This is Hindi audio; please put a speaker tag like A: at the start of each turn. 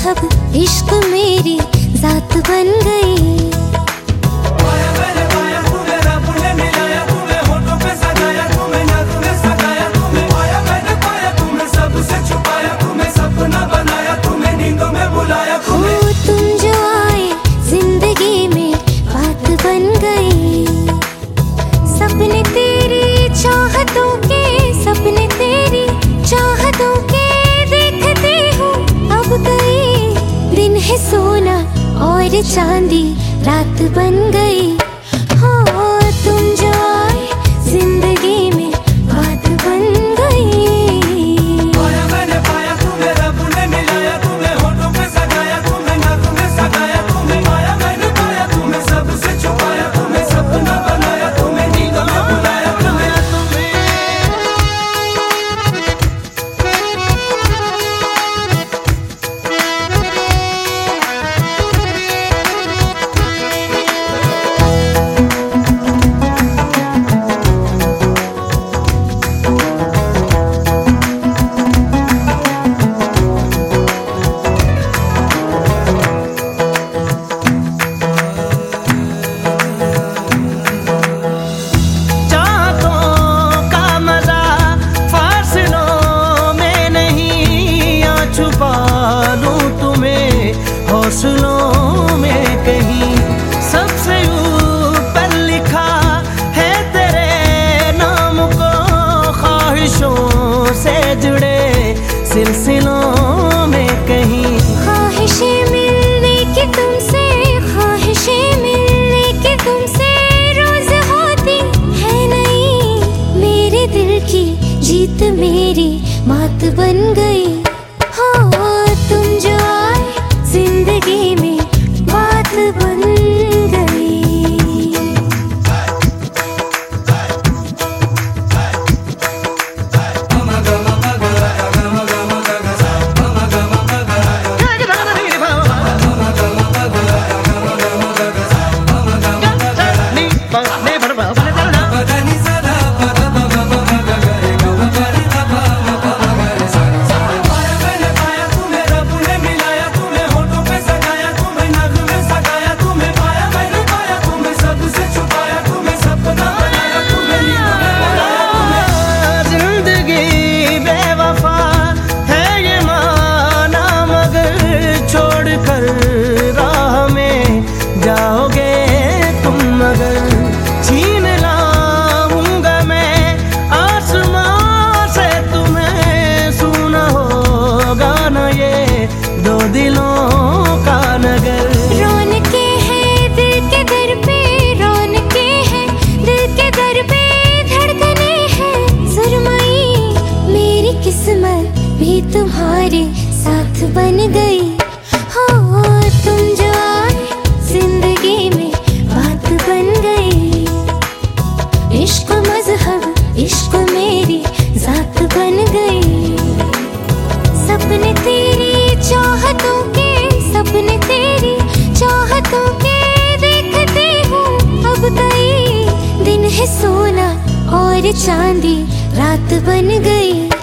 A: मजहब इश्क मेरी जात बन गई। तुम जो आए जिंदगी में बात बन गई। सपने तेरी चाहतों के, सपने तेरी चाहतों के देखती हूँ अब कई दिन है सोना और चांदी रात बन गई। हो तुम जो आए जिंदगी में बात बन गई।
B: हौसलों में कहीं सबसे ऊपर लिखा है तेरे नाम को, ख्वाहिशों से जुड़े सिलसिलों में कहीं।
A: ख्वाहिशें मिलने की तुमसे, ख्वाहिशें मिलने की तुमसे रोज होती है नहीं। मेरे दिल की जीत मेरी मात बन गई। हो तुम जो आए जिंदगी में बात बन गई।
B: जाओगे तुम मगर छीन लाऊंगा मैं आसमां से तुम्हें, सुना होगा न ये दो दिलों का नगर।
A: रौनके हैं दिल के दर पे, रौनके हैं दिल के दर पे, धड़कने हैं सुरमई। मेरी किस्मत भी तुम्हारे साथ बन गई। हो तुम जो आए जिंदगी में बात बन गई। इश्क मजहब इश्क मेरी जात बन गई। सपने तेरी चाहतों के, सपने तेरी चाहतों के देखती हूँ अब कई दिन है सोना और चांदी रात बन गई।